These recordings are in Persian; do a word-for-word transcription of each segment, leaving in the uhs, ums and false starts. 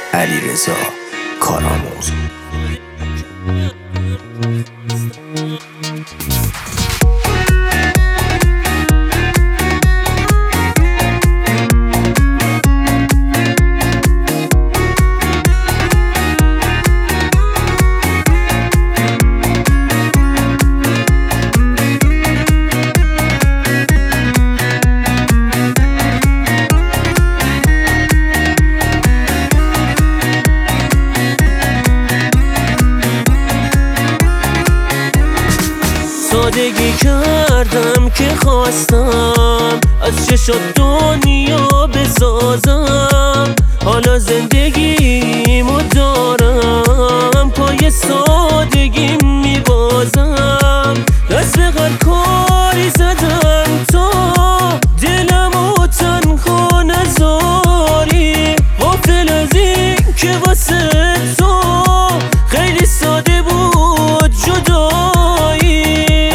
علیرضا کارآموز. سادگی کردم که خواستم از چشات دنیا بسازم. حالا زندگیمو دارم پای سادگی میبازم. دست به هر کاری زدم تا دلمو تنها نذاری. غافل از این که واسه تو خیلی ساده بود جدایی.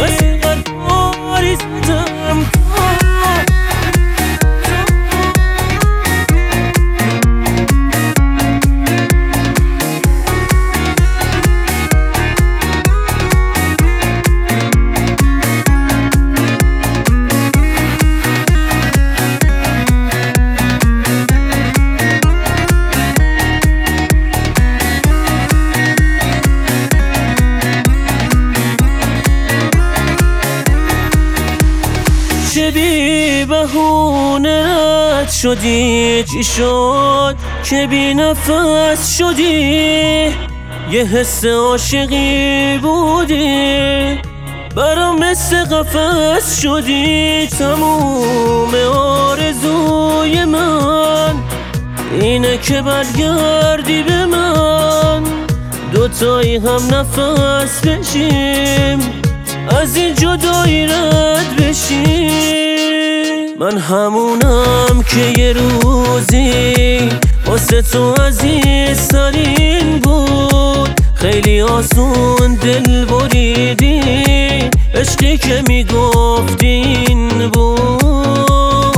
چه بی بهونه رد شدی، چی شد که بی نفس شدی؟ یه حس عاشقی بودی برام مثل قفس شدی. تموم آرزوی من اینه که برگردی به من، دوتایی هم نفس بشیم از این جدایی رد بشیم. من همونم که یه روزی واسه تو عزیزترین بود. خیلی آسون دل بریدی، عشقی که میگفتی این بود.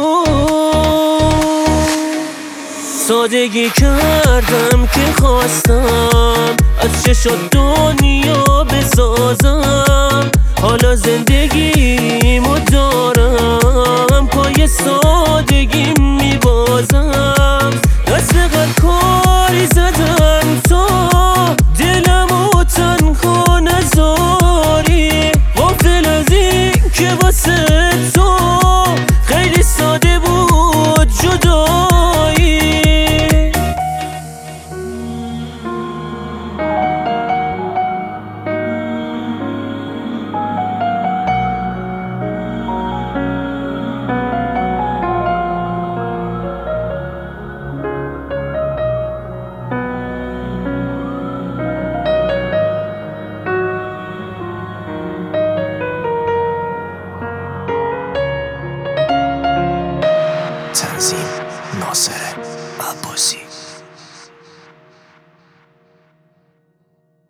سادگی کردم که خواستم از چشات دنیا بسازم. حالا زندگیمو دارم پای سادگی میبازم. دست به هر کاری زدم تا دلمو تنها نذاری. غافل از این که واسه تو خیلی ساده بود جدایی. تنظیم ناصر عباسی.